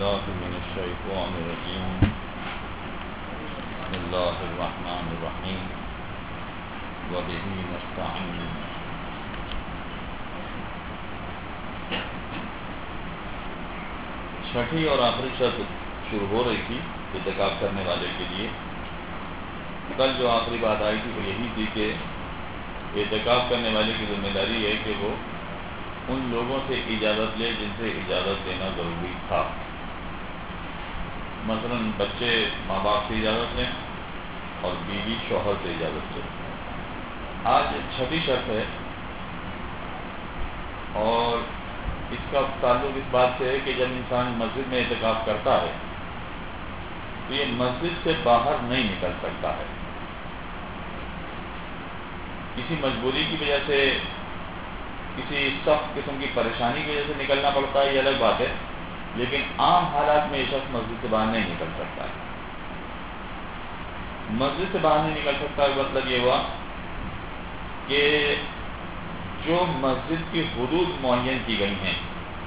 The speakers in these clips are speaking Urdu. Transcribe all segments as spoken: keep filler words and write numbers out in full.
بالله من الشيطان الرجيم بسم الله الرحمن الرحيم وبه نستعين چھٹی اور آخری شرط شروع ہو رہی تھی اعتکاف کرنے والے کے لیے. کل جو آخری بات آئی تھی وہ یہی تھی کہ اعتکاف کرنے والے کی ذمہ داری ہے کہ وہ ان لوگوں سے اجازت لے جن سے اجازت لینا ضروری تھا. مثلا بچے ماں باپ سے اجازت لیں اور بیوی شوہر سے اجازت لیں. آج چھٹی شرط ہے اور اس کا تعلق اس بات سے ہے کہ جب انسان مسجد میں اعتکاف کرتا ہے تو یہ مسجد سے باہر نہیں نکل سکتا ہے. کسی مجبوری کی وجہ سے کسی سخت قسم کی پریشانی کی وجہ سے نکلنا پڑتا ہے یہ الگ بات ہے، لیکن عام حالات میں یہ شخص مسجد سے باہر نہیں نکل سکتا ہے. مسجد سے باہر نہیں نکل سکتا ہے مطلب یہ ہوا کہ جو مسجد کی حدود معین کی گئی ہیں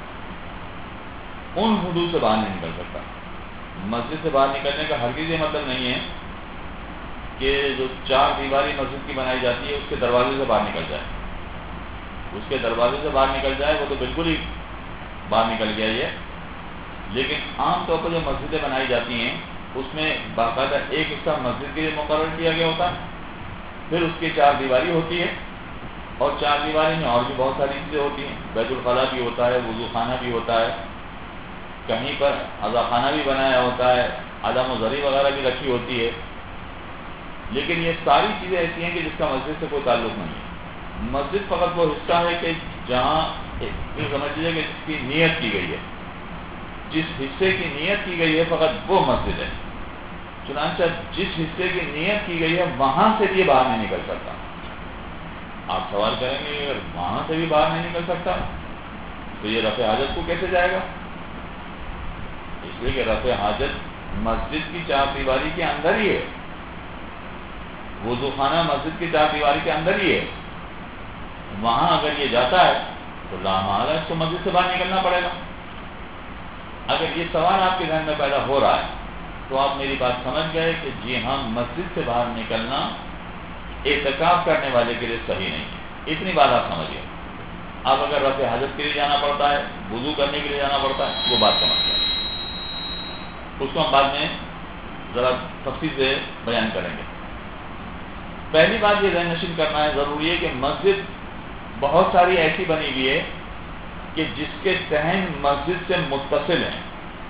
ان حدود سے باہر نہیں نکل سکتا. مسجد سے باہر نکلنے کا ہرگز یہ مطلب نہیں ہے کہ جو چار دیواری مسجد کی بنائی جاتی ہے اس کے دروازے سے باہر نکل جائے. اس کے دروازے سے باہر نکل جائے وہ تو بالکل ہی باہر نکل گیا یہ. لیکن عام طور پر جو مسجدیں بنائی جاتی ہیں اس میں باقاعدہ ایک حصہ مسجد کے لیے مقرر کیا گیا ہوتا ہے، پھر اس کی چار دیواری ہوتی ہے اور چار دیواری میں اور بھی بہت ساری چیزیں ہوتی ہیں. بیت الخلاء بھی ہوتا ہے، وضو خانہ بھی ہوتا ہے، کہیں پر عزا خانہ بھی بنایا ہوتا ہے، عدم و ذری وغیرہ بھی رکھی ہوتی ہے. لیکن یہ ساری چیزیں ایسی ہیں کہ جس کا مسجد سے کوئی تعلق نہیں ہے. مسجد فقط وہ حصہ ہے کہ جہاں یہ سمجھ لیجیے کہ جس کی نیت کی گئی ہے، جس حصے کی نیت کی گئی ہے فقط وہ مسجد ہے. چنانچہ جس حصے کی نیت کی گئی ہے وہاں سے بھی باہر نہیں نکل سکتا. آپ سوال کریں گے اگر وہاں سے بھی باہر نہیں نکل سکتا تو یہ رفع حاجت کو کیسے جائے گا؟ اس لیے کہ رفع حاجت مسجد کی چار دیواری کے اندر ہی ہے، وضو خانہ مسجد کی چار دیواری کے اندر ہی ہے. وہاں اگر یہ جاتا ہے تو لامحالہ اس کو مسجد سے باہر نکلنا پڑے گا. اگر یہ سوال آپ کے ذہن میں پیدا ہو رہا ہے تو آپ میری بات سمجھ گئے کہ جی ہاں مسجد سے باہر نکلنا اعتکاف کرنے والے کے لیے صحیح نہیں ہے. اتنی بات آپ سمجھیے. اب اگر رفع حاجت کے لیے جانا پڑتا ہے، وضو کرنے کے لیے جانا پڑتا ہے، وہ بات سمجھ گئے. اس کو ہم بعد میں ذرا تفصیل سے بیان کریں گے. پہلی بات یہ ذہن نشین کرنا ہے ضروری ہے کہ مسجد بہت ساری ایسی بنی ہوئی ہے کہ جس کے صحن مسجد سے متصل ہیں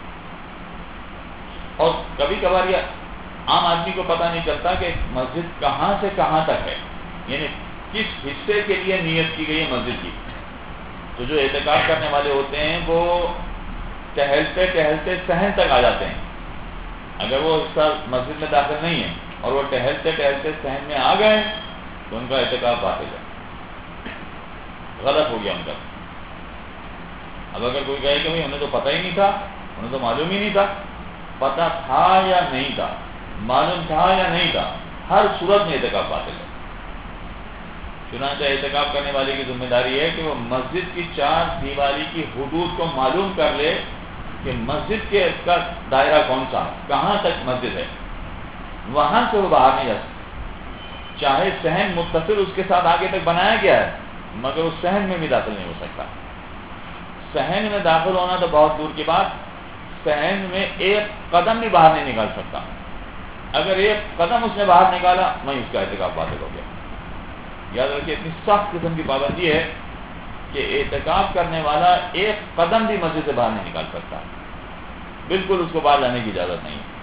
اور کبھی کبھار یہ عام آدمی کو پتہ نہیں چلتا کہ مسجد کہاں سے کہاں تک ہے، یعنی کس حصے کے لیے نیت کی گئی ہے مسجد کی. تو جو اعتکاف کرنے والے ہوتے ہیں وہ ٹہلتے ٹہلتے صحن تک آ جاتے ہیں. اگر وہ حصہ مسجد میں داخل نہیں ہے اور وہ ٹہلتے ٹہلتے صحن میں آ گئے تو ان کا اعتکاف باطل ہے، غلط ہو گیا ان کا. اب اگر کوئی کہے کہ بھائی انہیں تو پتہ ہی نہیں تھا، انہیں تو معلوم ہی نہیں تھا، پتہ تھا یا نہیں تھا، معلوم تھا یا نہیں تھا، ہر صورت میں اعتکاف باطل ہے. چنانچہ اعتکاف کرنے والے کی ذمہ داری ہے کہ وہ مسجد کی چار دیواری کی حدود کو معلوم کر لے کہ مسجد کے اس کا دائرہ کون سا ہے، کہاں تک مسجد ہے. وہاں سے وہ باہر نہیں جا سکتا. چاہے صحن متصل اس کے ساتھ آگے تک بنایا گیا ہے مگر اس صحن میں بھی داخل نہیں ہو سکتا. صحن میں داخل ہونا تو بہت دور کی بات، صحن میں ایک قدم بھی باہر نہیں نکال سکتا. اگر ایک قدم اس نے باہر نکالا وہیں اس کا اعتکاف باطل ہو گیا. یاد رکھیے اتنی سخت قسم کی پابندی ہے کہ اعتکاف کرنے والا ایک قدم بھی مسجد سے باہر نہیں نکال سکتا. بالکل اس کو باہر جانے کی اجازت نہیں ہے.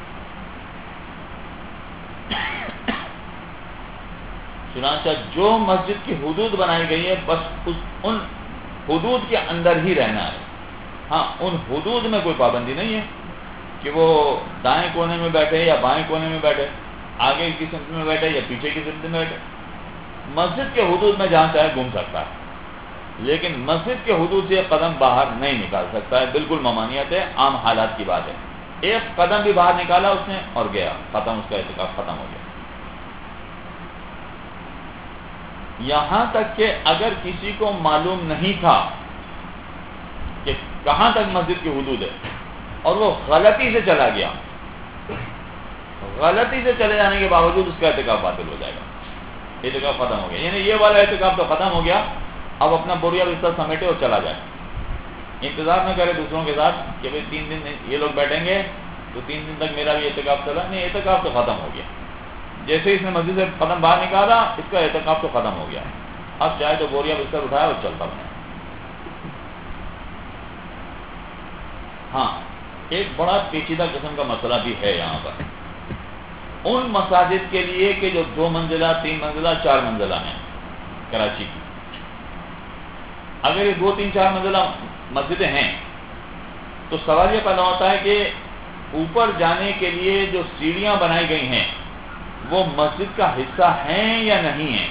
چنانچہ جو مسجد کی حدود بنائی گئی ہے بس اس ان حدود کے اندر ہی رہنا ہے. ہاں ان حدود میں کوئی پابندی نہیں ہے کہ وہ دائیں کونے میں بیٹھے یا بائیں کونے میں بیٹھے، آگے کی سمت میں بیٹھے یا پیچھے کی سمت میں بیٹھے. مسجد کے حدود میں جہاں چاہے گھوم سکتا ہے لیکن مسجد کے حدود سے قدم باہر نہیں نکال سکتا ہے. بالکل ممانعت ہے، عام حالات کی بات ہے. ایک قدم بھی باہر نکالا اس نے اور گیا، ختم، اس کا اعتکاف ختم ہو گیا. یہاں تک کہ اگر کسی کو معلوم نہیں تھا کہ کہاں تک مسجد کی حدود ہے اور وہ غلطی سے چلا گیا، غلطی سے چلے جانے کے باوجود اس کا اعتکاف باطل ہو جائے گا، اعتکاف ختم ہو گیا. یعنی یہ والا اعتکاف تو ختم ہو گیا، اب اپنا بوریا بستر سمیٹے اور چلا جائے، انتظار نہ کرے دوسروں کے ساتھ کہ بھئی تین دن یہ لوگ بیٹھیں گے تو تین دن تک میرا بھی اعتکاف چلا. نہیں، اعتکاف تو ختم ہو گیا. جیسے اس نے مسجد سے قدم باہر نکالا، اس کا اعتکاف تو ختم ہو گیا. اب چاہے تو بوریا بستر اٹھایا اور چلتا بنے. ہاں، ایک بڑا پیچیدہ قسم کا مسئلہ بھی ہے یہاں پر ان مساجد کے لیے کہ جو دو منزلہ، تین منزلہ، چار منزلہ ہیں کراچی کی. اگر یہ دو تین چار منزلہ مسجدیں ہیں تو سوال یہ پیدا ہوتا ہے کہ اوپر جانے کے لیے جو سیڑھیاں بنائی گئی ہیں وہ مسجد کا حصہ ہیں یا نہیں ہیں.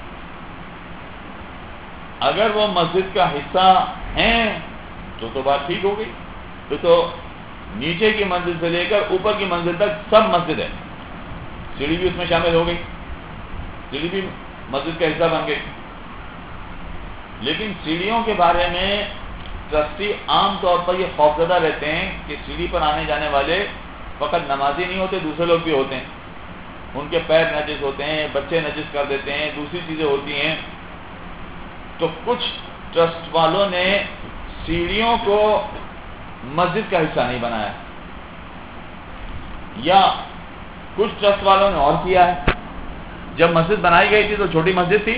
اگر وہ مسجد کا حصہ ہیں تو تو بات ٹھیک ہو گئی، تو تو نیچے کی منزل سے لے کر اوپر کی منزل تک سب مسجد ہے، سیڑھی بھی اس میں شامل ہو گئی، سیڑھی بھی مسجد کا حصہ بن گئی. لیکن سیڑھیوں کے بارے میں ٹرسٹی عام طور پر یہ خوفزدہ رہتے ہیں کہ سیڑھی پر آنے جانے والے فقط نمازی نہیں ہوتے، دوسرے لوگ بھی ہوتے ہیں، ان کے پیر نجس ہوتے ہیں، بچے نجس کر دیتے ہیں، دوسری چیزیں ہوتی ہیں. تو کچھ ٹرسٹ والوں نے سیڑھیوں کو مسجد کا حصہ نہیں بنایا، یا کچھ ٹرسٹ والوں نے اور کیا ہے. جب مسجد بنائی گئی تھی تو چھوٹی مسجد تھی،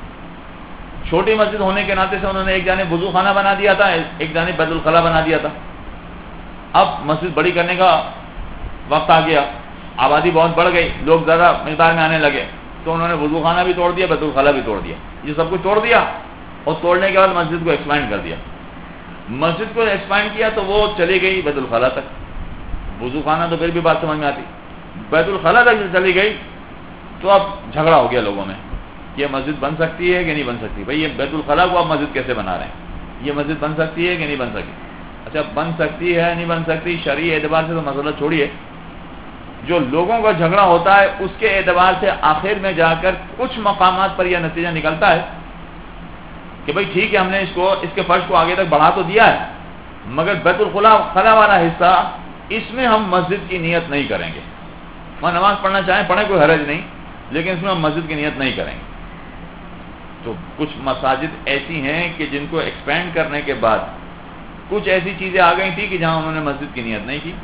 چھوٹی مسجد ہونے کے ناطے سے انہوں نے ایک جانب وضو خانہ بنا دیا تھا، ایک جانب بیت الخلا بنا دیا تھا. اب مسجد بڑی کرنے کا وقت آ گیا، آبادی بہت بڑھ گئی، لوگ زیادہ مقدار میں آنے لگے، تو انہوں نے وضو خانہ بھی توڑ دیا، بیت الخلا بھی توڑ دیا. یہ سب کچھ توڑ دیا اور توڑنے کے بعد مسجد کو ایکسپینڈ کر دیا. مسجد کو ایکسپینڈ کیا تو وہ چلی گئی بیت الخلا تک. وضو خانہ تو پھر بھی بات سمجھ میں آتی، بیت الخلا تک چلی گئی تو اب جھگڑا ہو گیا لوگوں میں کہ یہ مسجد بن سکتی ہے کہ نہیں بن سکتی. بھئی یہ بیت الخلا کو آپ مسجد کیسے بنا رہے ہیں؟ یہ مسجد بن سکتی ہے کہ نہیں بن سکتی؟ اچھا، بن سکتی ہے نہیں بن سکتی، شرعی اعتبار سے تو مسئلہ چھوڑیے، جو لوگوں کا جھگڑا ہوتا ہے اس کے اعتبار سے آخر میں جا کر کچھ مقامات پر یہ نتیجہ نکلتا ہے کہ بھئی ٹھیک ہے، ہم نے اس کو اس کے فرض کو آگے تک بڑھا تو دیا ہے، مگر بیت الخلا خلا والا حصہ اس میں ہم مسجد کی نیت نہیں کریں گے. وہاں نماز پڑھنا چاہیں پڑھیں، کوئی حرج نہیں، لیکن اس میں ہم مسجد کی نیت نہیں کریں گے. تو کچھ مساجد ایسی ہیں کہ جن کو ایکسپینڈ کرنے کے بعد کچھ ایسی چیزیں آ گئی تھی کہ جہاں انہوں نے مسجد کی نیت نہیں کی.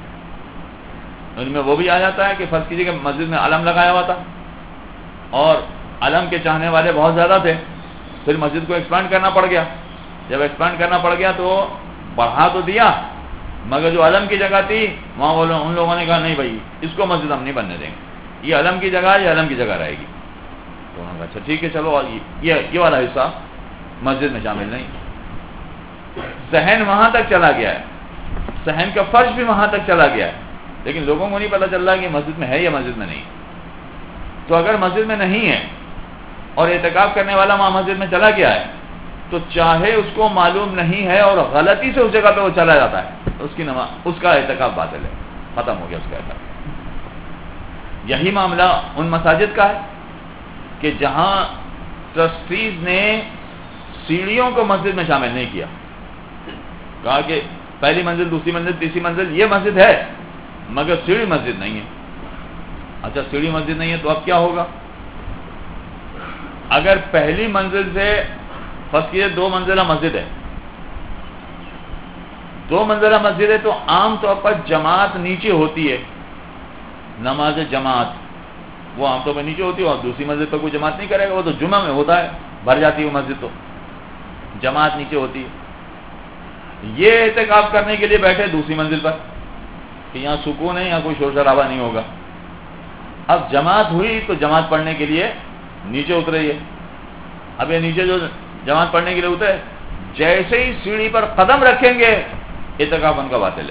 ان میں وہ بھی آ جاتا ہے کہ فرض کیجیے کہ مسجد میں علم لگایا ہوا تھا اور علم کے چاہنے والے بہت زیادہ تھے، پھر مسجد کو ایکسپینڈ کرنا پڑ گیا. جب ایکسپینڈ کرنا پڑ گیا تو بڑھا تو دیا، مگر جو علم کی جگہ تھی وہاں وہ ان لوگوں نے کہا نہیں بھائی اس کو مسجد ہم نہیں بننے دیں گے، یہ علم کی جگہ یہ علم کی جگہ رہے گی. تو انہوں نے کہا اچھا ٹھیک ہے، چلو یہ یہ والا حصہ مسجد میں شامل نہیں. صحن وہاں تک چلا گیا ہے، صحن کا فرش بھی وہاں تک چلا گیا ہے، لیکن لوگوں کو نہیں پتہ چل رہا کہ مسجد میں ہے یا مسجد میں نہیں. تو اگر مسجد میں نہیں ہے اور اعتکاف کرنے والا وہاں مسجد میں چلا گیا ہے تو چاہے اس کو معلوم نہیں ہے اور غلطی سے اس جگہ پہ وہ چلا جاتا ہے، اس کی نماز اس کا اعتکاف باطل ہے، ختم ہو گیا اس کا اعتکاف. یہی معاملہ ان مساجد کا ہے کہ جہاں ٹرسٹیز نے سیڑھیوں کو مسجد میں شامل نہیں کیا، کہا کہ پہلی منزل، دوسری منزل، تیسری منزل یہ مسجد ہے مگر سیڑھی مسجد نہیں ہے. اچھا، سیڑھی مسجد نہیں ہے تو اب کیا ہوگا؟ اگر پہلی منزل سے فرض کیجیے دو منزلہ مسجد ہے، دو منزلہ مسجد ہے تو عام طور پر جماعت نیچے ہوتی ہے، نماز جماعت وہ عام طور پر نیچے ہوتی ہے، اور دوسری مسجد پر کوئی جماعت نہیں کرے گا، وہ تو جمعہ میں ہوتا ہے، بھر جاتی ہے وہ مسجد، تو جماعت نیچے ہوتی ہے. یہ اعتکاف کرنے کے لیے بیٹھے دوسری منزل پر کہ یہاں سکون ہے، یہاں کوئی شور شرابہ نہیں ہوگا. اب جماعت ہوئی تو جماعت پڑھنے کے لیے نیچے اترے. یہ اب یہ نیچے جو جماعت پڑھنے کے لیے اترے، جیسے ہی سیڑھی پر قدم رکھیں گے اعتکاف ان کا باطل ہے،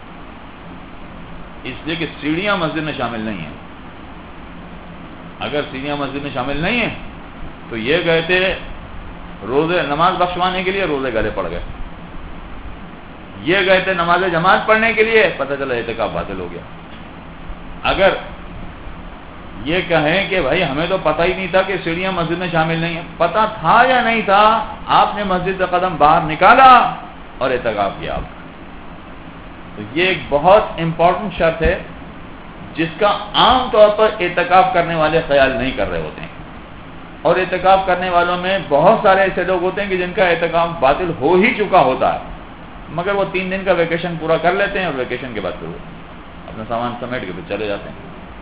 اس لیے کہ سیڑھیاں مسجد میں شامل نہیں ہیں. اگر سیڑھیاں مسجد میں شامل نہیں ہیں تو یہ گئے تھے روزے نماز بخشوانے کے لیے، روزے گلے پڑ گئے. یہ گئے تھے نماز جماعت پڑھنے کے لیے، پتہ چلا اعتکاف باطل ہو گیا. اگر یہ کہیں کہ بھائی ہمیں تو پتہ ہی نہیں تھا کہ سیڑھیاں مسجد میں شامل نہیں ہیں، پتہ تھا یا نہیں تھا، آپ نے مسجد کا قدم باہر نکالا اور اعتکاف کیا آپ. تو یہ ایک بہت امپورٹنٹ شرط ہے جس کا عام طور پر اعتکاف کرنے والے خیال نہیں کر رہے ہوتے ہیں، اور اعتکاف کرنے والوں میں بہت سارے ایسے لوگ ہوتے ہیں کہ جن کا اعتکاف باطل ہو ہی چکا ہوتا ہے، مگر وہ تین دن کا ویکیشن پورا کر لیتے ہیں اور ویکیشن کے بعد پھر وہ اپنا سامان سمیٹ کے پھر چلے جاتے ہیں۔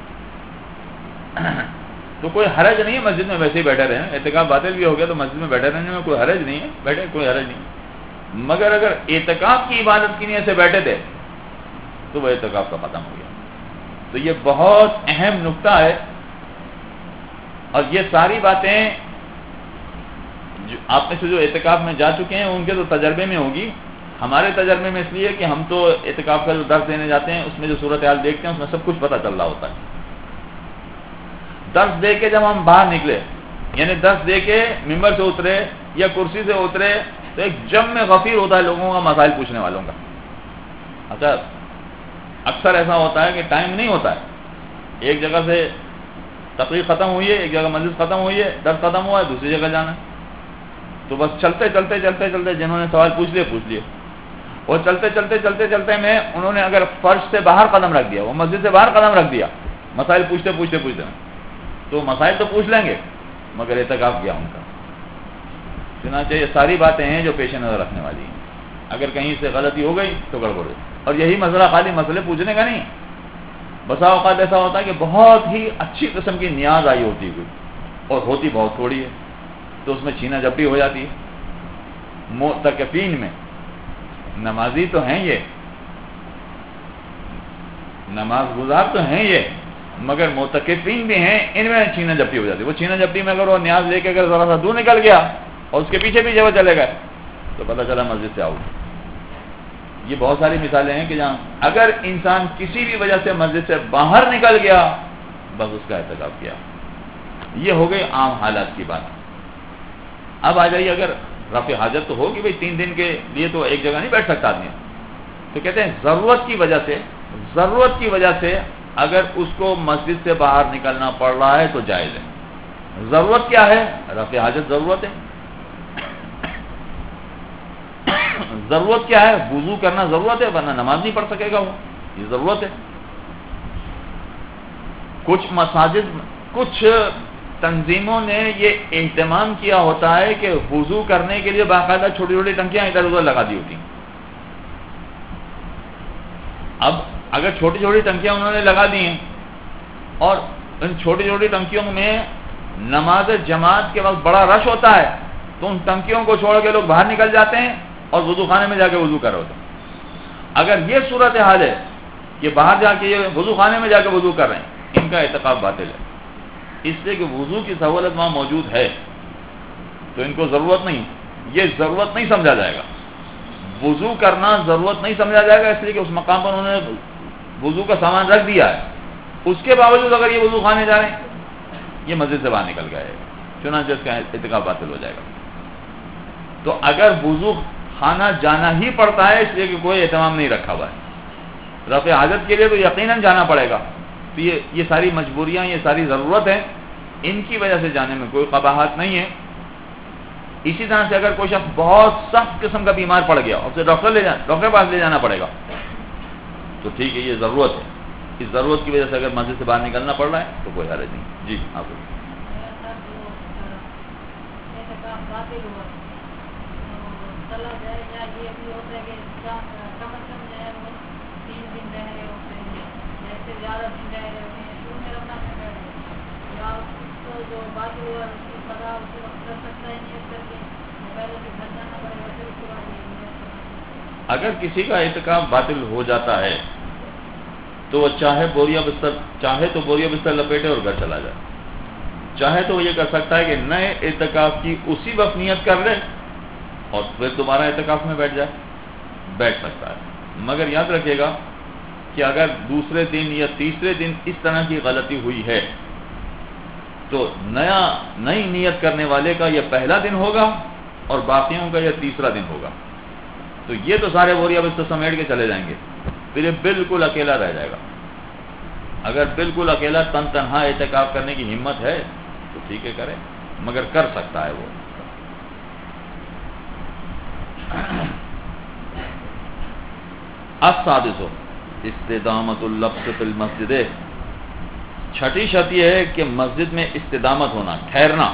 تو کوئی حرج نہیں ہے مسجد میں ویسے ہی بیٹھے رہے، اعتکاف باطل بھی ہو گیا تو مسجد میں بیٹھے رہنے میں کوئی حرج نہیں ہے، بیٹھے کوئی حرج نہیں، مگر اگر اعتکاف کی عبادت کی نیت سے بیٹھے تھے تو وہ اعتکاف کا ختم ہو گیا۔ تو یہ بہت اہم نقطہ ہے، اور یہ ساری باتیں جو آپ میں سے جو اعتکاف میں جا چکے ہیں ان کے تو تجربے میں ہوگی، ہمارے تجربے میں اس لیے کہ ہم تو اعتکاف کا جو درس دینے جاتے ہیں اس میں جو صورتحال دیکھتے ہیں اس میں سب کچھ پتہ چل رہا ہوتا ہے۔ درس دے کے جب ہم باہر نکلے، یعنی درس دے کے ممبر سے اترے یا کرسی سے اترے، تو ایک جم میں غفیر ہوتا ہے لوگوں کا، مسائل پوچھنے والوں کا۔ اچھا اکثر ایسا ہوتا ہے کہ ٹائم نہیں ہوتا ہے، ایک جگہ سے تقریر ختم ہوئی ہے، ایک جگہ مجلس ختم ہوئی ہے، درس ختم ہوا ہے، دوسری جگہ جانا ہے، تو بس چلتے چلتے چلتے چلتے جنہوں نے سوال پوچھ لیے پوچھ لیے، اور چلتے چلتے چلتے چلتے میں انہوں نے اگر فرش سے باہر قدم رکھ دیا، وہ مسجد سے باہر قدم رکھ دیا، مسائل پوچھتے پوچھتے پوچھتے تو مسائل تو پوچھ لیں گے مگر اعتکاف کیا ان کا۔ چنانچہ یہ ساری باتیں ہیں جو پیش نظر رکھنے والی ہیں، اگر کہیں سے غلطی ہو گئی تو گڑبڑ ہے۔ اور یہی مسئلہ خالی مسئلے پوچھنے کا نہیں، بسا اوقات ایسا ہوتا ہے کہ بہت ہی اچھی قسم کی نیاز آئی ہوتی ہے اور ہوتی بہت تھوڑی ہے، تو اس میں چھینا جھپٹی ہو جاتی ہے۔ معتکفین میں نمازی تو ہیں یہ، نماز گزار تو ہیں یہ، مگر معتکفین بھی ہیں، ان میں چھینا جھپٹی ہو جاتی ہے۔ وہ چھینا جھپٹی میں اگر وہ نیاز لے کے اگر ذرا سا دور نکل گیا اور اس کے پیچھے پیچھے وہ چلے گئے تو پتہ چلا مسجد سے آؤ۔ یہ بہت ساری مثالیں ہیں کہ جہاں اگر انسان کسی بھی وجہ سے مسجد سے باہر نکل گیا بس اس کا اعتکاف کیا۔ یہ ہو گئی عام حالات کی بات۔ اب آ جائیے، اگر رفع حاجت تو ہوگی بھائی، تین دن کے لیے تو ایک جگہ نہیں بیٹھ سکتا آدمی، تو کہتے ہیں ضرورت کی وجہ سے ضرورت کی وجہ سے اگر اس کو مسجد سے باہر نکلنا پڑ رہا ہے تو جائز ہے۔ ضرورت کیا ہے؟ رفع حاجت ضرورت ہے۔ ضرورت کیا ہے؟ وضو کرنا ضرورت ہے، ورنہ نماز نہیں پڑھ سکے گا وہ، یہ ضرورت ہے۔ کچھ مساجد کچھ تنظیموں نے یہ اہتمام کیا ہوتا ہے کہ وضو کرنے کے لیے باقاعدہ چھوٹی چھوٹی ٹنکیاں ادھر ادھر لگا دی ہوتی ہیں۔ اب اگر چھوٹی چھوٹی ٹنکیاں انہوں نے لگا دی ہیں اور ان چھوٹی چھوٹی ٹنکیوں میں نماز جماعت کے وقت بڑا رش ہوتا ہے تو ان ٹنکیوں کو چھوڑ کے لوگ باہر نکل جاتے ہیں اور وضو خانے میں جا کے وضو کر رہے ہوتے ہیں۔ اگر یہ صورت حال ہے کہ باہر جا کے یہ وضو خانے میں جا کے وضو کر رہے ہیں، ان کا اعتکاف باطل ہے، اس لیے کہ وضو کی سہولت وہاں موجود ہے تو ان کو ضرورت نہیں، یہ ضرورت نہیں سمجھا جائے گا۔ وضو کرنا ضرورت نہیں سمجھا جائے گا، اس لیے کہ اس مقام پر انہوں نے وضو کا سامان رکھ دیا ہے، اس کے باوجود اگر یہ وضو خانے جا رہے ہیں یہ مسجد سے باہر نکل گئے، چنانچہ اس کا اعتکاف باطل ہو جائے گا۔ تو اگر وضو خانہ جانا ہی پڑتا ہے اس لیے کہ کوئی اہتمام نہیں رکھا ہوا ہے، رفع حاجت کے لیے تو یقیناً جانا پڑے گا، تو یہ یہ ساری مجبوریاں، یہ ساری ضرورت ہے، ان کی وجہ سے جانے میں کوئی قباحت نہیں ہے۔ اسی طرح سے اگر کوئی شخص بہت سخت قسم کا بیمار پڑ گیا اور اسے ڈاکٹر لے جانا ڈاکٹر پاس لے جانا پڑے گا تو ٹھیک ہے، یہ ضرورت ہے، اس ضرورت کی وجہ سے اگر مسجد سے باہر نکلنا پڑ رہا ہے تو کوئی حرج نہیں۔ جی آپ اگر کسی کا اعتکاف باطل ہو جاتا ہے تو وہ چاہے بوریا بستر چاہے تو بوریا بستر لپیٹے اور گھر چلا جائے، چاہے تو وہ یہ کر سکتا ہے کہ نئے اعتکاف کی اسی وقت نیت کر لے اور پھر دوبارہ اعتکاف میں بیٹھ جائے، بیٹھ سکتا ہے، مگر یاد رکھیے گا کہ اگر دوسرے دن یا تیسرے دن اس طرح کی غلطی ہوئی ہے تو نیا نئی نیت کرنے والے کا یہ پہلا دن ہوگا اور باقیوں کا یہ تیسرا دن ہوگا، تو یہ تو سارے بوریا بستر سمیٹ کے چلے جائیں گے، پھر یہ بالکل اکیلا رہ جائے گا۔ اگر بالکل اکیلا تن تنہا اعتکاف کرنے کی ہمت ہے تو ٹھیک ہے کرے، مگر کر سکتا ہے وہ۔ السادس استدامت اللبس فی المسجد، چھٹی شرط یہ ہے کہ مسجد میں استدامت ہونا، ٹھہرنا،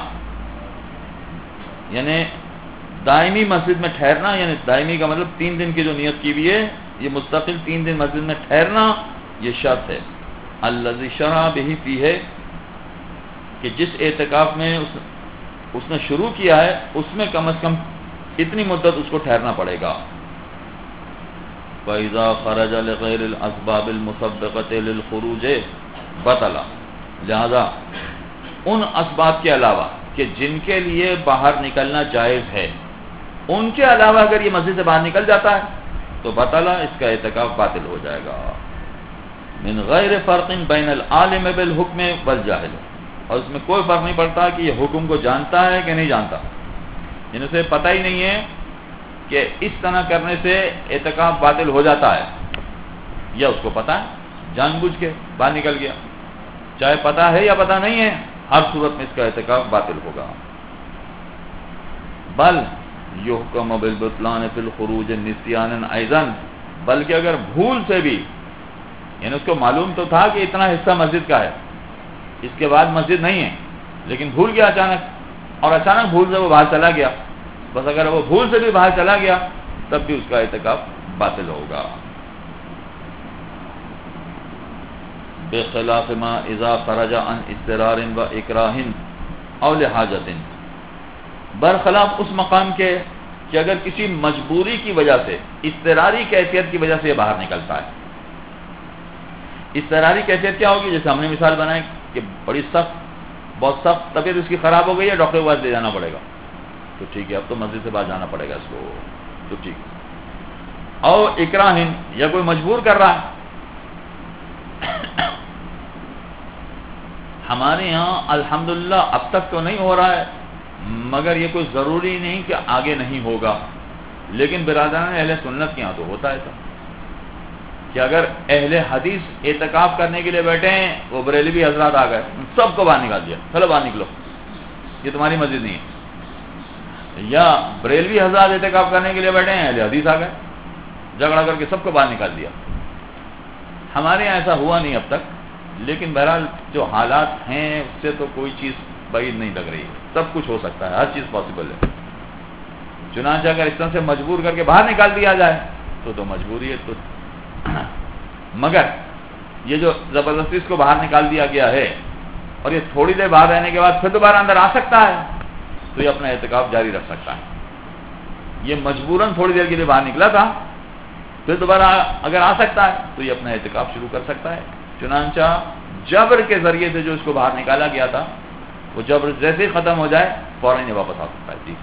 یعنی دائمی مسجد میں ٹھہرنا، یعنی دائمی کا مطلب تین دن کی جو نیت کی بھی ہے، یہ مستقل تین دن مسجد میں ٹھہرنا یہ شرط ہے۔ الذی شرع بہ فی ہے کہ جس اعتکاف میں اس, اس نے شروع کیا ہے اس میں کم از کم اتنی مدت اس کو ٹھہرنا پڑے گا۔ فَإِذَا خَرَجَ لِغَيْرِ الْأَسْبَابِ الْمُسَبِّقَةِ لِلْخُرُوجِ بطل، لہذا ان اسباب کے علاوہ کہ جن کے لیے باہر نکلنا جائز ہے، ان کے علاوہ اگر یہ مسجد سے باہر نکل جاتا ہے تو بطلا، اس کا اعتکاف باطل ہو جائے گا۔ من غیر فرق بین العالم بالحکم والجاہل، اور اس میں کوئی فرق نہیں پڑتا کہ یہ حکم کو جانتا ہے کہ نہیں جانتا، جن سے پتہ ہی نہیں ہے کہ اس طرح کرنے سے اعتکاف باطل ہو جاتا ہے، یا اس کو پتہ ہے جان بوجھ کے باہر نکل گیا، چاہے پتہ ہے یا پتہ نہیں ہے، ہر صورت میں اس کا اعتکاف باطل ہوگا۔ بل یحکم بالبطلان فی الخروج نسیانا ایضا، بلکہ اگر بھول سے بھی، یعنی اس کو معلوم تو تھا کہ اتنا حصہ مسجد کا ہے، اس کے بعد مسجد نہیں ہے، لیکن بھول گیا اچانک، اور اچانک بھول سے وہ باہر چلا گیا، بس اگر وہ بھول سے بھی باہر چلا گیا تب بھی اس کا اعتکاف باطل ہوگا۔ بخلاف ما اذا خرج عن اضطرار و اکراہ او لحاجت، برخلاف اس مقام کے کہ اگر کسی مجبوری کی وجہ سے، اضطراری کیفیت کی وجہ سے یہ باہر نکلتا ہے۔ اضطراری کیفیت کیا ہوگی؟ جیسے ہم نے مثال بنائی کہ بڑی سخت، بہت سخت طبیعت اس کی خراب ہو گئی ہے، ڈاکٹر کے پاس لے جانا پڑے گا، تو ٹھیک ہے، اب تو مسجد سے باہر جانا پڑے گا اس کو، تو ٹھیک ہے۔ او اکراہ، یا کوئی مجبور کر رہا ہے۔ ہمارے یہاں الحمدللہ اب تک تو نہیں ہو رہا ہے، مگر یہ کوئی ضروری نہیں کہ آگے نہیں ہوگا، لیکن برادران اہل سنت کے یہاں تو ہوتا ہے ایسا کہ اگر اہل حدیث اعتکاف کرنے کے لیے بیٹھے ہیں، وہ بریلوی حضرات آ گئے، سب کو باہر نکال دیا، چلو باہر نکلو، یہ تمہاری مسجد نہیں ہے۔ یا بریلوی حضرات اعتکاف کرنے کے لیے بیٹھے ہیں، اہل حدیث آ گئے، جھگڑا کر کے سب کو باہر نکال دیا۔ ہمارے یہاں ایسا ہوا نہیں اب تک، لیکن بہرحال جو حالات ہیں اس سے تو کوئی چیز بعید نہیں لگ رہی ہے، سب کچھ ہو سکتا ہے، ہر چیز پاسبل ہے۔ چنانچہ اگر اس طرح سے مجبور کر کے باہر نکال دیا جائے تو تو مجبوری ہے، تو مگر یہ جو زبردستی اس کو باہر نکال دیا گیا ہے اور یہ تھوڑی دیر باہر رہنے کے بعد پھر دوبارہ اندر آ سکتا ہے، تو یہ اپنا اعتکاف جاری رکھ سکتا ہے۔ یہ مجبوراً تھوڑی دیر کے لیے باہر نکلا تھا، پھر دوبارہ اگر آ سکتا ہے تو یہ اپنا اعتکاف شروع کر سکتا ہے۔ چنانچہ جبر کے ذریعے سے جو اس کو باہر نکالا گیا تھا، وہ جبر جیسے ہی ختم ہو جائے فوراً یہ واپس آ سکتا ہے۔ جی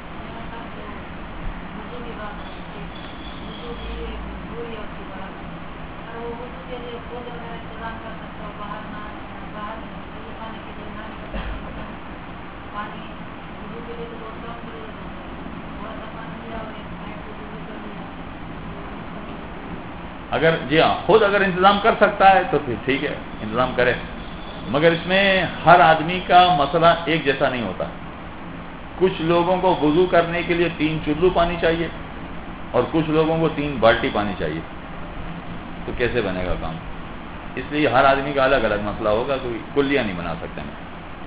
اگر جی ہاں خود اگر انتظام کر سکتا ہے تو پھر ٹھیک ہے، انتظام کرے، مگر اس میں ہر آدمی کا مسئلہ ایک جیسا نہیں ہوتا۔ کچھ لوگوں کو وضو کرنے کے لیے تین چلو پانی چاہیے اور کچھ لوگوں کو تین بالٹی پانی چاہیے، تو کیسے بنے گا کام؟ اس لیے ہر آدمی کا الگ الگ مسئلہ ہوگا، کوئی کلیہ نہیں بنا سکتے ہیں۔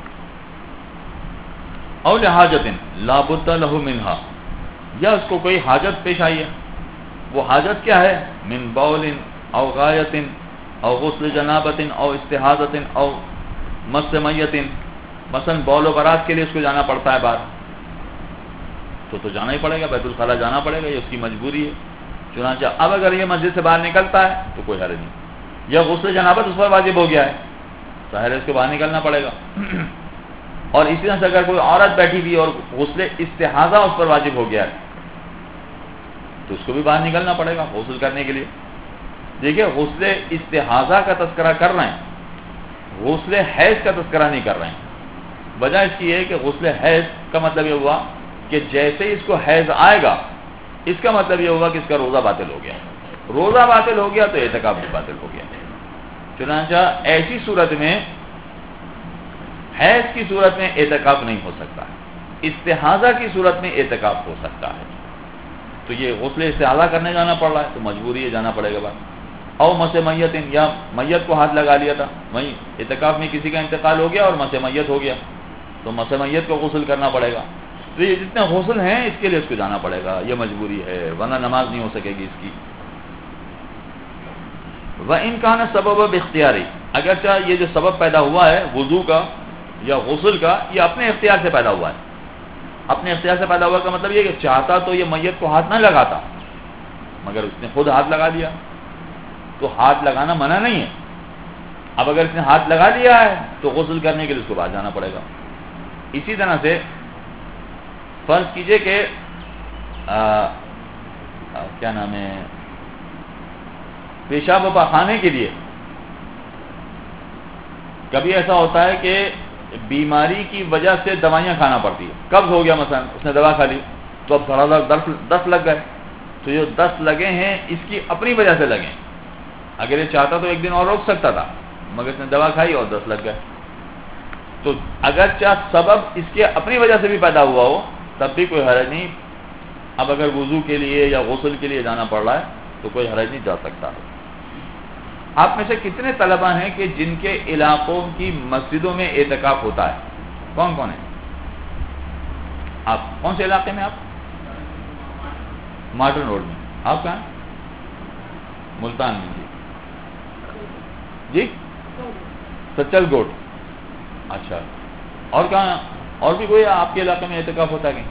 او لحاجت لا بد لہ منہا، یا اس کو کوئی حاجت پیش آئی ہے، وہ حاجت کیا ہے؟ من بول او غایت او غسل جنابت او استحاضت او مس میت، مثلا بول و برات کے لیے اس کو جانا پڑتا ہے باہر، تو تو جانا ہی پڑے گا، بیت الخلا جانا پڑے گا، یہ اس کی مجبوری ہے۔ چنانچہ اب اگر یہ مسجد سے باہر نکلتا ہے تو کوئی حرج نہیں، یا غسل جنابت اس پر واجب ہو گیا ہے، ظاہر ہے اس کو باہر نکلنا پڑے گا۔ اور اسی طرح سے اگر کوئی عورت بیٹھی ہوئی اور غسل استحاضہ اس پر واجب ہو گیا ہے تو اس کو بھی باہر نکلنا پڑے گا غسل کرنے کے لیے۔ دیکھیے غسل استحاضہ کا تذکرہ کر رہے ہیں، غسل حیض کا تذکرہ نہیں کر رہے ہیں۔ وجہ اس کی ہے کہ غسل حیض کا مطلب یہ ہوا کہ جیسے ہی اس کو حیض آئے گا، اس کا مطلب یہ ہوگا کہ اس کا روزہ باطل ہو گیا، روزہ باطل ہو گیا تو اعتکاف بھی باطل ہو گیا۔ چنانچہ ایسی صورت میں حیض کی صورت میں اعتکاف نہیں ہو سکتا، استحاضہ کی صورت میں اعتکاف ہو سکتا ہے۔ تو یہ غسل استعاذہ کرنے جانا پڑ رہا ہے تو مجبوری ہے، جانا پڑے گا بعد. او مس میت، یا میت کو ہاتھ لگا لیا تھا، وہیں اعتکاف میں کسی کا انتقال ہو گیا اور مس میت ہو گیا تو مس میت کو غسل کرنا پڑے گا. تو یہ جتنے غسل ہیں اس کے لیے اس کو جانا پڑے گا، یہ مجبوری ہے، ورنہ نماز نہیں ہو سکے گی اس کی. وَإِنْ كَانَ سَبَبًا بِاخْتِيَارِ، اگرچہ یہ جو سبب پیدا ہوا ہے وضو کا یا غسل کا، یہ اپنے اختیار سے پیدا ہوا ہے. اپنے اختیار سے پیدا ہوا کا مطلب یہ کہ چاہتا تو یہ میت کو ہاتھ نہ لگاتا، مگر اس نے خود ہاتھ لگا دیا، تو ہاتھ لگانا منع نہیں ہے. اب اگر اس نے ہاتھ لگا دیا ہے تو غسل کرنے کے لیے اس کو بعد جانا پڑے گا. اسی طرح سے فرض کیجئے کہ آ, آ, کیا نام ہے، پیشاب و پاخانے کے لیے کبھی ایسا ہوتا ہے کہ بیماری کی وجہ سے دوائیاں کھانا پڑتی ہے. قبض ہو گیا مثلا، اس نے دوا کھا لی تو اب تھوڑا سا دس لگ گئے، تو جو دس لگے ہیں اس کی اپنی وجہ سے لگے. اگر یہ چاہتا تو ایک دن اور روک سکتا تھا، مگر اس نے دوا کھائی اور دس لگ گئے. تو اگرچہ سبب اس کے اپنی وجہ سے بھی پیدا ہوا ہو تب بھی کوئی حرج نہیں. اب اگر وضو کے لیے یا غسل کے لیے جانا پڑ رہا ہے تو کوئی حرج نہیں، جا سکتا. آپ میں سے کتنے طلبہ ہیں کہ جن کے علاقوں کی مسجدوں میں اعتکاف ہوتا ہے؟ کون کون ہے؟ آپ کون سے علاقے میں؟ آپ ماڈرن روڈ میں. آپ کہاں؟ ملتان میں. جی جی سچل گوٹ. اچھا، اور کہاں؟ اور بھی کوئی آپ کے علاقے میں اعتکاف ہوتا ہے کہیں؟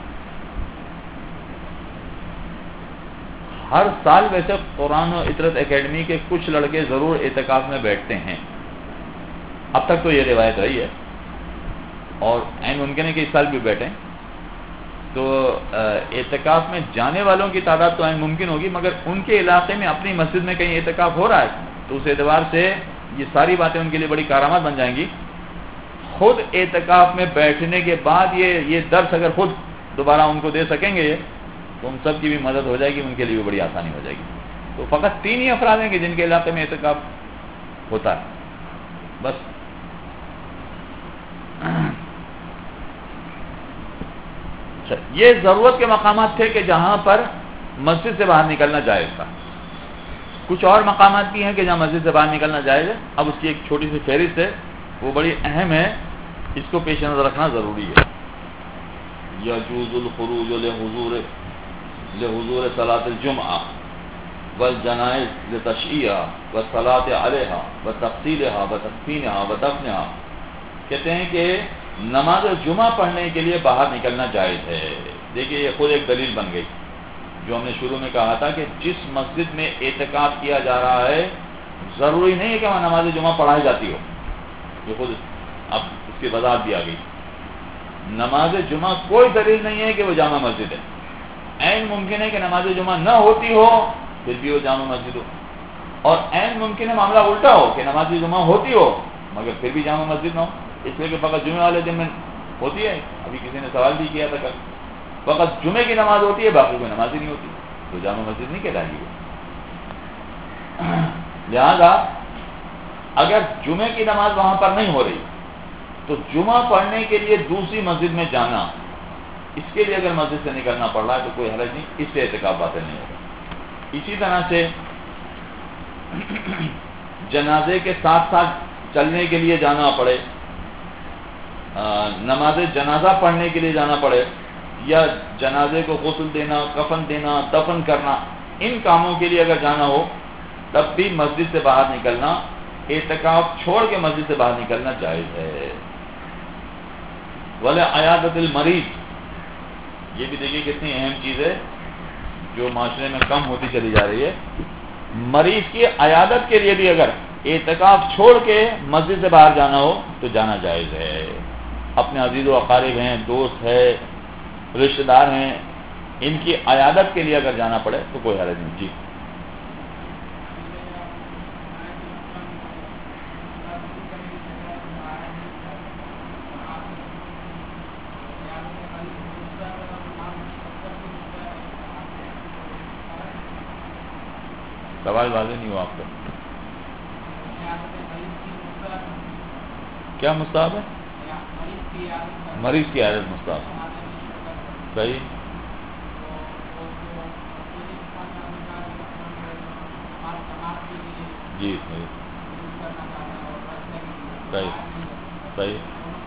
ہر سال ویسے قرآن و عطرت اکیڈمی کے کچھ لڑکے ضرور اعتکاف میں بیٹھتے ہیں. اب تک تو یہ روایت رہی ہے اور عین ممکن ہے کہ اس سال بھی بیٹھیں. تو اعتکاف میں جانے والوں کی تعداد تو عین ممکن ہوگی، مگر ان کے علاقے میں اپنی مسجد میں کہیں اعتکاف ہو رہا ہے تو اس اعتبار سے یہ ساری باتیں ان کے لیے بڑی کارآمد بن جائیں گی. خود اعتکاف میں بیٹھنے کے بعد یہ یہ درس اگر خود دوبارہ ان کو دے سکیں گے تو ان سب کی بھی مدد ہو جائے گی، ان کے لیے بھی بڑی آسانی ہو جائے گی. تو فقط تین ہی افراد ہیں کہ جن کے علاقے میں اعتکاف ہوتا ہے بس. یہ ضرورت کے مقامات تھے کہ جہاں پر مسجد سے باہر نکلنا جائز تھا. کچھ اور مقامات بھی ہیں کہ جہاں مسجد سے باہر نکلنا جائز ہے. اب اس کی ایک چھوٹی سی فہرست ہے، وہ بڑی اہم ہے، اس کو پیش نظر رکھنا ضروری ہے. یجوز الخروج لحضور لحضور صلاة الجمعہ والجنائز لتشیعہ والصلاة علیہا وتغسیلہا وتکفینہا ودفنہا. کہتے ہیں کہ نماز جمعہ پڑھنے کے لیے باہر نکلنا جائز ہے. دیکھیے یہ خود ایک دلیل بن گئی جو ہم نے شروع میں کہا تھا کہ جس مسجد میں اعتکاف کیا جا رہا ہے ضروری نہیں ہے کہ وہاں نماز جمعہ پڑھائی جاتی ہو. یہ خود اب اس کی وضاحت بھی آ گئی. نماز جمعہ کوئی دلیل نہیں ہے کہ وہ جامع مسجد ہے. عین ممکن ہے کہ نماز جمعہ نہ ہوتی ہو پھر بھی وہ جامع مسجد ہو، اور عین ممکن ہے معاملہ الٹا ہو کہ نماز جمعہ ہوتی ہو مگر پھر بھی جامع مسجد نہ ہو. اس لیے کہ فقط جمعہ والے دن میں ہوتی ہے. ابھی کسی نے سوال بھی کیا تھا کل، فقط جمعے کی نماز ہوتی ہے باقی کوئی نماز ہی نہیں ہوتی تو جامع مسجد نہیں کہلائے گی. لہذا اگر جمعے کی نماز وہاں پر نہیں ہو رہی تو جمعہ پڑھنے کے لیے دوسری مسجد میں جانا، اس کے لیے اگر مسجد سے نکلنا پڑ رہا ہے تو کوئی حرج نہیں، اس سے اعتکاف باطل نہیں ہوگا. اسی طرح سے جنازے کے ساتھ ساتھ چلنے کے لیے جانا پڑے، نماز جنازہ پڑھنے کے لیے جانا پڑے، یا جنازے کو غسل دینا، کفن دینا، دفن کرنا، ان کاموں کے لیے اگر جانا ہو تب بھی مسجد سے باہر نکلنا، اعتکاف چھوڑ کے مسجد سے باہر نکلنا جائز ہے. ولا عیادت المریض، یہ بھی دیکھیے کتنی اہم چیز ہے جو معاشرے میں کم ہوتی چلی جا رہی ہے. مریض کی عیادت کے لیے بھی اگر اعتکاف چھوڑ کے مسجد سے باہر جانا ہو تو جانا جائز ہے. اپنے عزیز و اقارب ہیں، دوست ہے، رشتہ دار ہیں، ان کی عیادت کے لیے اگر جانا پڑے تو کوئی حرج نہیں. جی سوال واضح نہیں ہوا آپ کا. کیا مستحب ہے؟ مریض کی عادت مستحب. صحیح. جی صحیح صحیح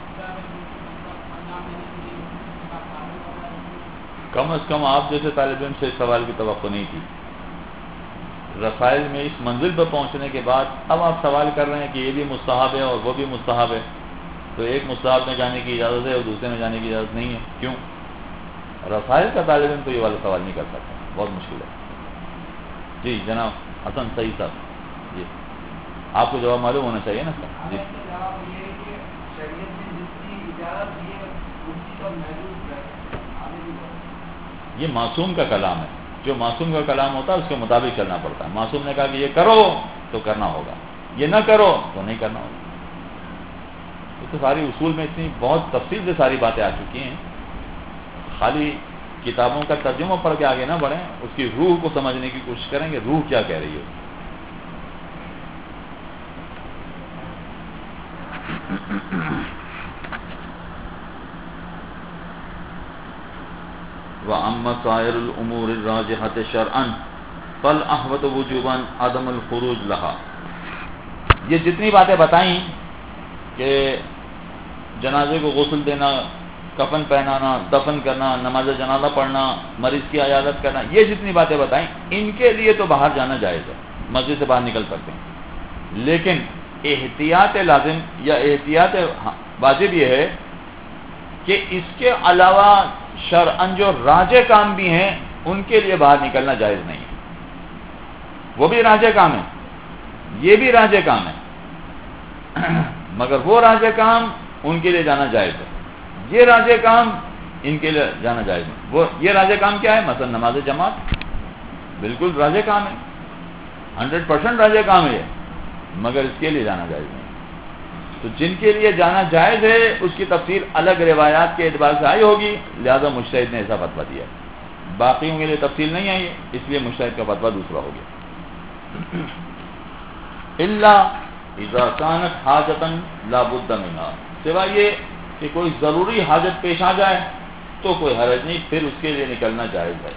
کم از کم آپ جیسے طالب علم سے اس سوال کی توقع نہیں تھی. رسائل میں اس منزل پر پہنچنے کے بعد اب آپ سوال کر رہے ہیں کہ یہ بھی مستحب ہے اور وہ بھی مستحب ہے، تو ایک مستحب میں جانے کی اجازت ہے اور دوسرے میں جانے کی اجازت نہیں ہے. کیوں؟ رسائل کا طالب علم تو یہ والا سوال نہیں کر سکتا، بہت مشکل ہے. جی جناب حسن صحیح صاحب، جی آپ کو جواب معلوم ہونا چاہیے نا سر. جی یہ معصوم کا کلام ہے، جو معصوم کا کلام ہوتا ہے اس کے مطابق چلنا پڑتا ہے. معصوم نے کہا کہ یہ کرو تو کرنا ہوگا، یہ نہ کرو تو نہیں کرنا ہوگا. یہ تو ساری اصول میں اتنی بہت تفصیل سے ساری باتیں آ چکی ہیں. خالی کتابوں کا ترجمہ پڑھ کے آگے نہ بڑھیں، اس کی روح کو سمجھنے کی کوشش کریں گے روح کیا کہہ رہی ہے. وَأَمَّا سَائِرُ الْأُمُورِ الرَّاجِحَةِ شَرْعًا فَالْأَحْوَطُ وُجُوبًا عَدَمُ الْخُرُوجِ لَهَا. یہ جتنی باتیں بتائیں کہ جنازے کو غسل دینا، کفن پہنانا، دفن کرنا، نماز جنازہ پڑھنا، مریض کی عیادت کرنا، یہ جتنی باتیں بتائیں ان کے لیے تو باہر جانا جائز ہے، مسجد سے باہر نکل سکتے ہیں. لیکن احتیاط لازم یا احتیاط واجب یہ ہے کہ اس کے علاوہ شرعاً جو راجع کام بھی ہیں ان کے لیے باہر نکلنا جائز نہیں ہے. وہ بھی راجع کام ہے، یہ بھی راجع کام ہے، مگر وہ راجع کام ان کے لیے جانا جائز ہے، یہ راجع کام ان کے لیے جانا جائز نہیں. وہ یہ راجع کام کیا ہے؟ مثلا نماز جماعت بالکل راجع کام ہے، ہنڈریڈ پرسینٹ راجع کام ہے، مگر اس کے لیے جانا جائز نہیں. تو جن کے لیے جانا جائز ہے اس کی تفصیل الگ روایات کے اعتبار سے آئی ہوگی، لہذا مجتہد نے ایسا فتویٰ دیا. باقیوں کے لیے تفصیل نہیں آئی ہے، اس لیے مجتہد کا فتویٰ دوسرا ہو گیا. الا اذا كانت حاجتا لا بد منها، سوائے یہ کہ کوئی ضروری حاجت پیش آ جائے تو کوئی حرج نہیں، پھر اس کے لیے نکلنا جائز ہے.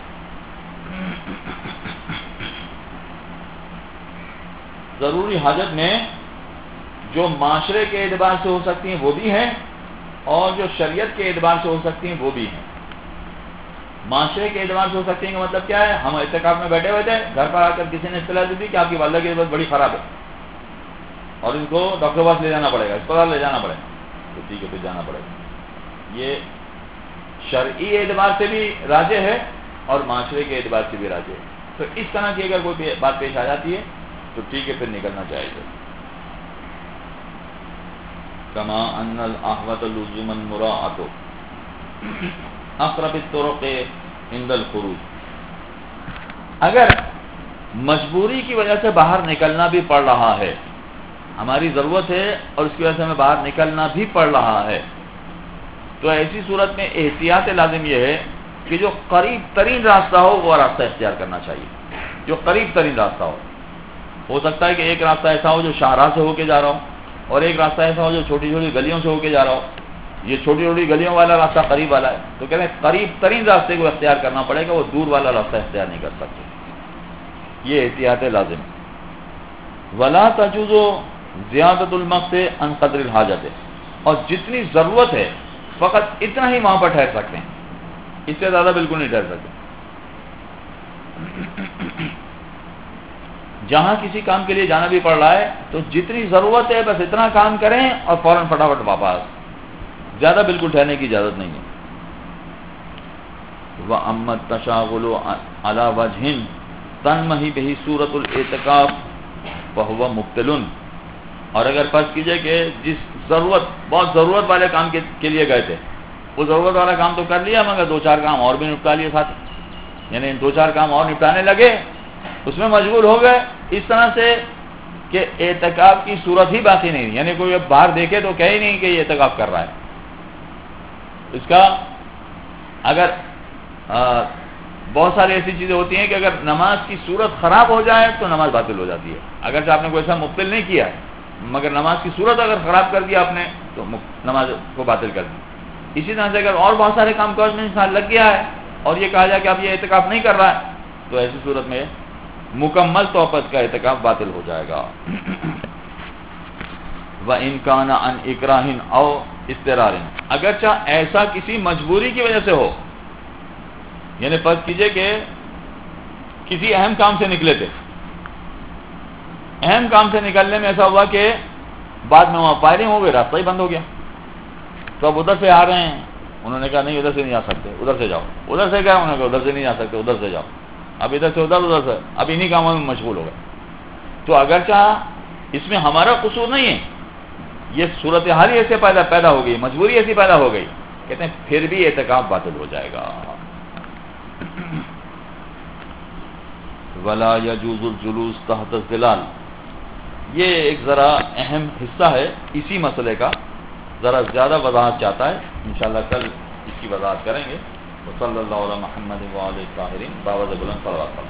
ضروری حاجت میں جو معاشرے کے اعتبار سے ہو سکتی ہیں وہ بھی ہیں، اور جو شریعت کے اعتبار سے ہو سکتی ہیں وہ بھی ہیں. معاشرے کے اعتبار سے ہو سکتی ہیں کا مطلب کیا ہے؟ ہم اعتکاف میں بیٹھے ہوئے تھے، گھر پر آ کر کسی نے اطلاع دی تھی کہ آپ کی والدہ کی طبیعت بڑی خراب ہے اور ان کو ڈاکٹر کے پاس لے جانا پڑے گا، اسپتال لے جانا پڑے گا، تو ٹھیک ہے پھر جانا پڑے گا. یہ شرعی اعتبار سے بھی راجع ہے اور معاشرے کے اعتبار سے بھی راجع ہے. تو اس طرح کی اگر کوئی بات پیش آ جاتی ہے تو ٹھیک ہے پھر نکلنا چاہیے. کما ان الاحوط لزوما مراعات اقرب الطرق عند الخروج. اگر مجبوری کی وجہ سے باہر نکلنا بھی پڑ رہا ہے، ہماری ضرورت ہے اور اس کی وجہ سے ہمیں باہر نکلنا بھی پڑ رہا ہے، تو ایسی صورت میں احتیاط لازم یہ ہے کہ جو قریب ترین راستہ ہو وہ راستہ اختیار کرنا چاہیے. جو قریب ترین راستہ ہو ہو سکتا ہے کہ ایک راستہ ایسا ہو جو شاہراہ سے ہو کے جا رہا ہو، اور ایک راستہ ایسا ہو جو چھوٹی چھوٹی گلیوں سے ہو کے جا رہا ہو. یہ چھوٹی چھوٹی گلیوں والا راستہ قریب والا ہے، تو کہتے ہیں قریب ترین راستے کو اختیار کرنا پڑے گا، وہ دور والا راستہ اختیار نہیں کر سکتے. یہ احتیاط لازم. ولا تجوز زیادت المقت عن قدر الحاجت، اور جتنی ضرورت ہے فقط اتنا ہی وہاں پر ٹھہر سکتے ہیں، اس سے زیادہ بالکل نہیں ٹھہر سکتے. جہاں کسی کام کے لیے جانا بھی پڑ رہا ہے تو جتنی ضرورت ہے بس اتنا کام کریں اور فوراً فٹافٹ واپس، زیادہ بالکل ٹھہرنے کی اجازت نہیں ہے. وَأَمَّا التَّشَاغُلُ عَلَى وَجْهٍ تَنْمَحِي بِهِ صُورَةُ الْاعْتِكَافِ فَهُوَ مُبْطِلٌ. اور اگر فرض کیجئے کہ جس ضرورت بہت ضرورت والے کام کے, کے لیے گئے تھے، وہ ضرورت والا کام تو کر لیا مگر دو چار کام اور بھی نپٹا لیے ساتھ، یعنی دو چار کام اور نپٹانے لگے، اس میں مجبور ہو گئے اس طرح سے کہ اعتکاف کی صورت ہی باقی نہیں، یعنی کوئی باہر دیکھے تو کہے نہیں کہ یہ اعتکاف کر رہا ہے. اس کا اگر آ, بہت ساری ایسی چیزیں ہوتی ہیں کہ اگر نماز کی صورت خراب ہو جائے تو نماز باطل ہو جاتی ہے. اگرچہ آپ نے کوئی ایسا مبطل نہیں کیا مگر نماز کی صورت اگر خراب کر دیا آپ نے تو نماز کو باطل کر دی. اسی طرح سے اگر اور بہت سارے کام کاج میں انسان لگ گیا ہے اور یہ کہا جائے کہ اب یہ اعتکاف نہیں کر رہا ہے تو ایسی صورت میں مکمل طور پر اس کا اعتکاف باطل ہو جائے گا. وَإِنْ كَانَ عَنْ إِكْرَاهٍ أَوْ اضْطِرَارٍ، اگرچہ ایسا کسی مجبوری کی وجہ سے ہو، یعنی فرض کیجئے کہ کسی اہم کام سے نکلے تھے، اہم کام سے نکلنے میں ایسا ہوا کہ بعد میں وہاں فائرنگ ہو گئی، راستہ ہی بند ہو گیا، تو اب ادھر سے آ رہے ہیں، انہوں نے کہا نہیں ادھر سے نہیں آ سکتے، ادھر سے جاؤ، ادھر سے گئے، انہوں نے کہا ادھر سے نہیں آ سکتے، ادھر سے جاؤ، اب ادھر سے ادھر، ادھر سے، اب انہی کاموں میں مشغول ہو گئے. تو اگرچہ اس میں ہمارا قصور نہیں ہے، یہ صورتحال ہی ایسے پیدا پیدا ہو گئی، مجبوری ایسی پیدا ہو گئی، کہتے ہیں پھر بھی اعتکاف باطل ہو جائے گا. ولا يجوز الجلوس تحت الظلال، یہ ایک ذرا اہم حصہ ہے اسی مسئلے کا، ذرا زیادہ وضاحت چاہتا ہے، انشاءاللہ کل اس کی وضاحت کریں گے. وصلی اللہ علی محمد وآلہ الطاہرین، باوجہ بلند صلوات علیہ.